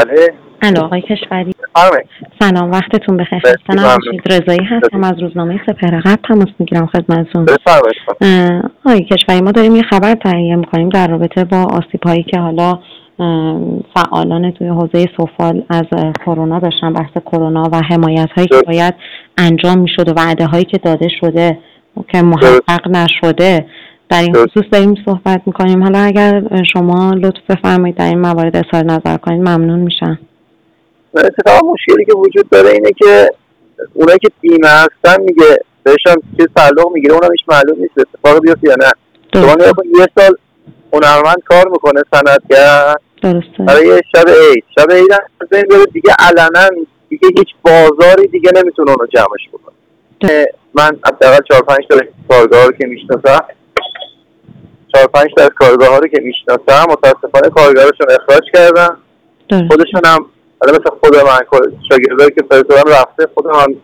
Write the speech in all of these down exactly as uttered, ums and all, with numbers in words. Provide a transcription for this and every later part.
بله. الو آقای کشوری. بله. سلام، وقتتون بخیر. خسته نباشید. رضایی هستم از روزنامه سپهر قبل تماس میگیرم خدمتتون. بفرمایید. آقای کشوری، ما داریم یه خبر تهیه میکنیم در رابطه با آسیب‌هایی که حالا فعالان توی حوزه سفال از کرونا داشتن، بحث کرونا و حمایت‌هایی که باید انجام میشد و وعده‌هایی که داده شده که محقق نشده، در این خصوص داریم صحبت میکنیم. حالا اگر شما لطف بفرمایید در این موارد اظهار نظر کنید ممنون میشم. اتفاقا مشکلی که وجود داره اینه که اونایی که بیمه هستن میگه بهشون چه تعلق میگیره، اونم هیچ معلوم نیست اتفاق بیفته یا نه. شما نگاه کن یه سال هنرمند کار میکنه، صنعتگر، درسته، برای شب عید شب عید هم ببین بره دیگه علنا دیگه هیچ بازاری دیگه نمیتونه اونو جمعش بکنه. من حداقل چهار پنج تا کارگاه رو که میشناسم چهار پنج تا کارگاه ها رو که میشناسم متاسفانه کارگاهاشون اخراج کردن. خودشون هم حالا مثل خود من شاگردایی که فرستادن رفته، خودم هم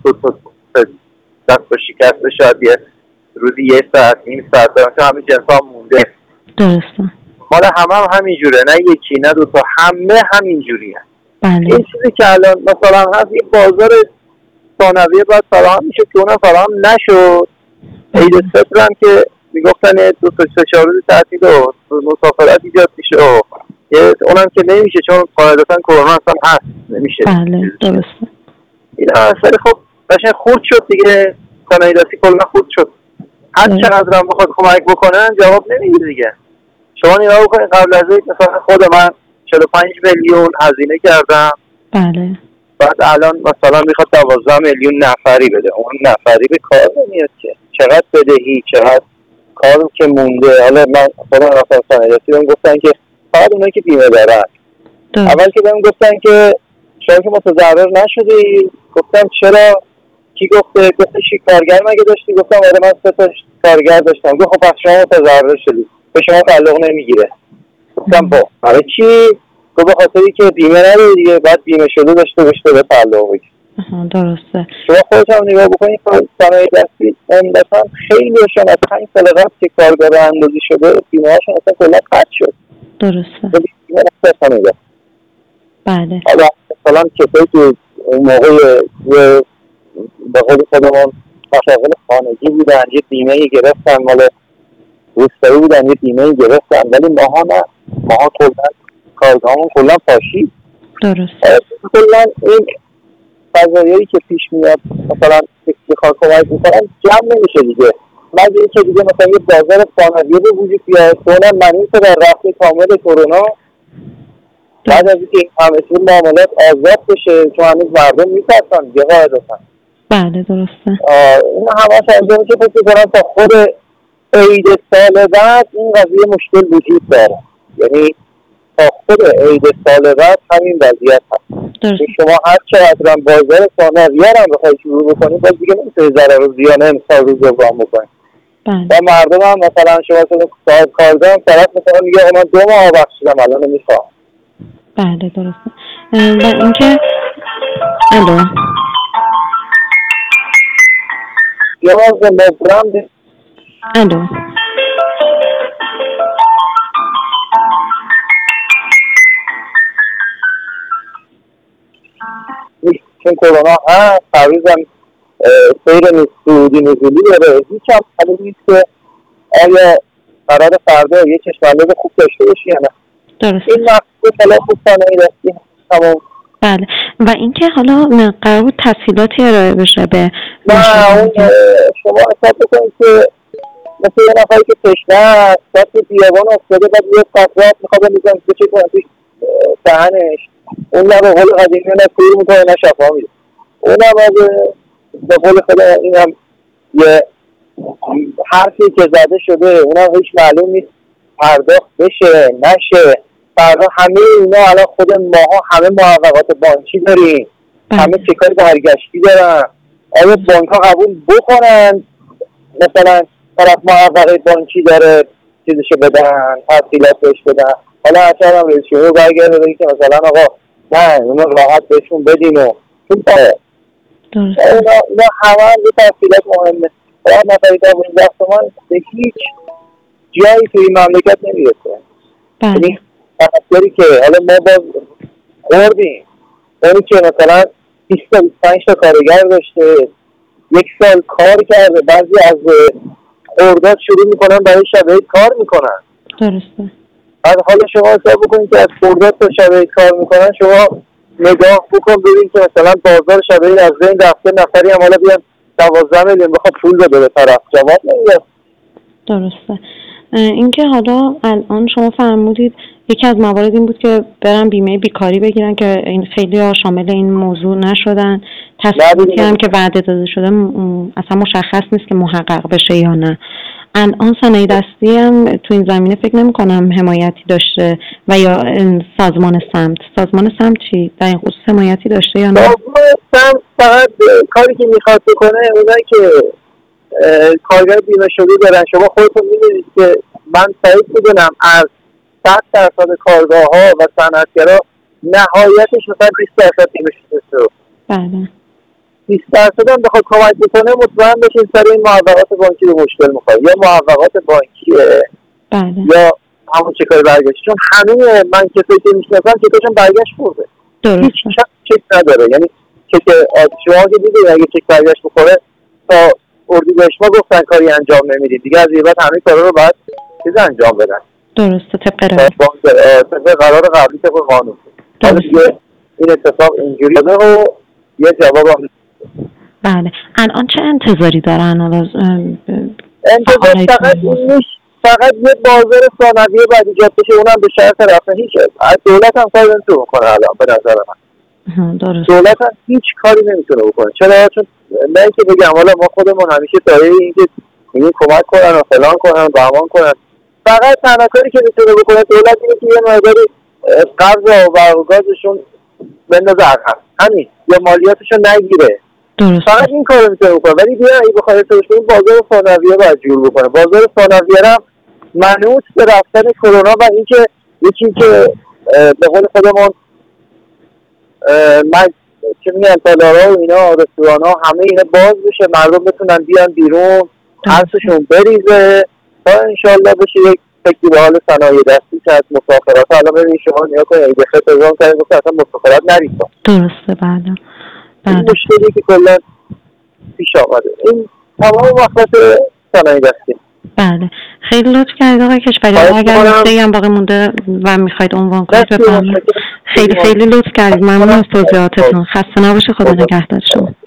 دست با شکسته شاید یه روزی یه ساعت نیم ساعت دارم که همین جنس هم مونده. درسته. مال همه هم همینجوره، نه یکی نه دوتا، همه همینجوریه. بله. این چیزی که الان مثلا هست این بازار ثانویه باید فراهم میشه که اونم فراهم نشد. عید فطر هم که میگفتن دو تا سه چهار روز تعطیل و مسافرت ایجاد میشه و اونم که نمیشه چون قاعدتا کرونا اصلا هست نمیشه. بله درسته. این اصلا خب قشنگ خورد شد دیگه، صنایع دستی کلا خورد شد. هر چقدر هم بخواد کمک بکنن جواب نمیگیره دیگه. شما نگاه بکنید قبل از این مثلا خود من چهل و پنج میلیون هزینه کردم. بله. بعد الان مثلا میخواد دوازده میلیون نفری بده. اون نفری به کار نمیاد که. چقدر بدهی، چقدر کاری که مونده. حالا من خودم مثلا صنایع دستی بهم گفتن که فقط اونایی که بیمه دارن. اول که بهم گفتن که شما که متضرر نشدی، گفتم چرا؟ کی گفته؟ گفته چی کارگر مگه داشتی؟ گفتم آره من سه تا کارگر داشتم. گفت خب پس شما متضرر شدی، به شما تعلق نمیگیره. گفتم با برای چی؟ گفت به خاطری که بیمه نداری دیگه، بعد بیمه شده داشته باشه به تعلق بگیر. درسته. شما خودت هم نگاه بکنید صنایع دستی عمدتاً خیلیشون از پنج سال قبل که کارگر اندازی شده بیمه‌هاشون اصلا کلا قطع شد. درسته. بیمه نمیده. بله. حالا مثلا کسایی که اون موقع یه به قول خودمون مشاغل خانگی بودن یه بیمه‌ای گرفتن، مال روستایی بودن یه بیمه‌ای گرفتن، ولی ماها نه، ماها کلا کارگاهمون کلا پاشید. درست. کلا این قضایایی که پیش میاد مثلا بخواد کمک میکنن جمع نمیشه دیگه، مگه اینکه دیگه مثلا یه بازار ثانویه به وجود بیاد که اونم معنی که در رفع کامل کرونا بعد از اینکه همه چیز معاملات آزاد بشه چون هنوز مردم میترسن دیگه قاعدتا. بله درسته. این همش انجام میشه فکر میکنم تا خود عید سال بعد این قضیه مشکل وجود داره، یعنی تا خود عید سال بعد همین وضعیت هست. شما هر چقدر هم بازار ثانویه هم بخواید شروع بکنید باز دیگه نمیتونید ضرر و زیان امسال رو جبران بکنید. و مردم هم مثلا شما صاحب کارگاه هم طرف مثلا میگه من دو ماه بخشیدم الان نمیخوام. بله درسته. و اینکه الو یه باز زنده دی الو چون کرونا هست تعویض هم سیر سعودی نزولی داره، هیچ هم حالی نیست که آیا قرار فردا یه چشم‌انداز خوب داشته باشی یا نه. درسته. این وقت خلاف صنایع دستی تمام. بله. و اینکه حالا قرار بود تسهیلاتی ارائه بشه به نه شما حساب بکنید که مثل یه نفری که تشنه است بعد که بیابان افتاده بعد یه قطرات میخواد بمیزن که چه کنه توی دهنش، اون نه به قول قدیمی نه کویر میکنه نه شفا میده. اون هم به قول خود این هم یه حرفی که زده شده اون هم هیچ معلوم نیست پرداخت بشه نشه. فردا همه اینا الان خود ماها همه محققات بانکی داریم، همه چکای برگشتی دارن. آیا بانک ها قبول بکنن مثلا طرف محققه بانکی داره چیزشو بدن تفصیلاتش بدن؟ حالا اصلا هم رئیس جمهور برگرده بگه که مثلا آقا نه اونا راحت بهشون بدین و چون داره اینا همه هم یه تفصیلات مهمه. باید نفری در این وقت من به هیچ جایی توی این مملکت نمیرسه. یعنی تفصیلی که حالا ما باز خوردیم. اونی که مثلا بیست تا بیست و پنج تا کارگر داشته، یک سال کار کرده، بعضی از خرداد شروع میکنن برای شب عید کار میکنن. درسته. بعد حالا شما حساب بکنید که از خرداد تا شب عید کار میکنن، شما نگاه بکن ببین که مثلا بازار شب عید از بین رفته، نفری هم حالا بیان دوازده میلیون بخواد پول بده به طرف، جواب نمیده. درسته. اینکه حالا الان شما فرمودید یکی از موارد این بود که برن بیمه بیکاری بگیرن که این خیلی ها شامل این موضوع نشدن. تصمیمی هم که وعده داده شده اصلا مشخص نیست که محقق بشه یا نه. الان صنایع دستی هم تو این زمینه فکر نمی کنم حمایتی داشته و یا سازمان سمت سازمان سمت چی در این خصوص حمایتی داشته یا نه؟ سازمان سمت فقط کاری که میخواد بکنه اونایی که کارگر بیمه شده دارن. شما خودتون میدونید که من سعی میدونم از صد درصد کارگاه ها و صنعتگرا نهایتش مثلا بیست درصد بیمه شده. بله. بیست درصد هم بخواد کمک بکنه مطمئن بشین سر این معوقات بانکی به مشکل میخواد، یا معوقات بانکیه بله. یا همون چکای برگشت، چون همه من کسایی که میشناسم چکاشون برگشت برده. هیچ چک نداره. یعنی چک شما که دیدید اگه چک برگشت بخوره تا اردیبهشت ما گفتن کاری انجام نمیدید دیگه، از این بعد همه کارا رو باید چیز انجام بدن. درسته. طبق قرار طبق قرار قبلی طبق قانون. حالا دیگه این اتفاق اینجوری شده و یه جواب هم. بله. الان چه انتظاری دارن؟ انتظار فقط نیست، فقط یه بازار ثانویه باید ایجاد بشه، اونم به شرط رفع هیچ از دولت هم کاری نمیتونه بکنه الان به نظر من. درست. دولت هم هیچ کاری نمیتونه بکنه. چرا؟ چون نه اینکه بگم حالا ما خودمون همیشه دایره این که میگیم کمک کنن و فلان کنن و بهمان کنن، فقط تنها کاری که میتونه بکنه دولت اینه که یه مقداری قرض و برگازشون بندازه عقب، همین، یا مالیاتشون نگیره. درست. فقط این کارو میتونه بکنه. ولی بیا اگه بخواد استفاده کنیم بازار ثانویه باید جور بکنه. بازار ثانویه هم منوط به رفتن کرونا و اینکه یکی که به قول خودمون من چه میگن تالارها و اینا، رستوران‌ها، همه اینا باز بشه، مردم بتونن بیان بیرون، هرسشون بریزه تا انشالله بشه یک فکری به حال صنایع دستی که از مسافرات. الان ببینید شما نیا کنید اگه خط ازام کنید گفت اصلا مسافرات نرید. درسته. بله. این مشکلی که کلا پیش آمده این تمام وقت صنایع دستی. بله. خیلی لطف کردید آقای کشوری. اگر نکته‌ای هم باقی مونده و میخواید عنوان کنید بفرمایید. خیلی خیلی لطف کردید. ممنون از توضیحاتتون. خسته نباشه. خدا نگهدار شما.